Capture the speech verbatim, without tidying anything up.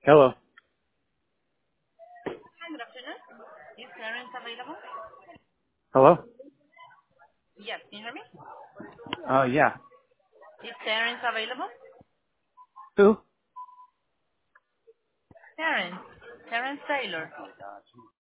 Hello. Hi, good afternoon. Is Terrence available? Hello. Yes, can you hear me? Uh, yeah. Is Terrence available? Who? Terrence. Terrence Taylor.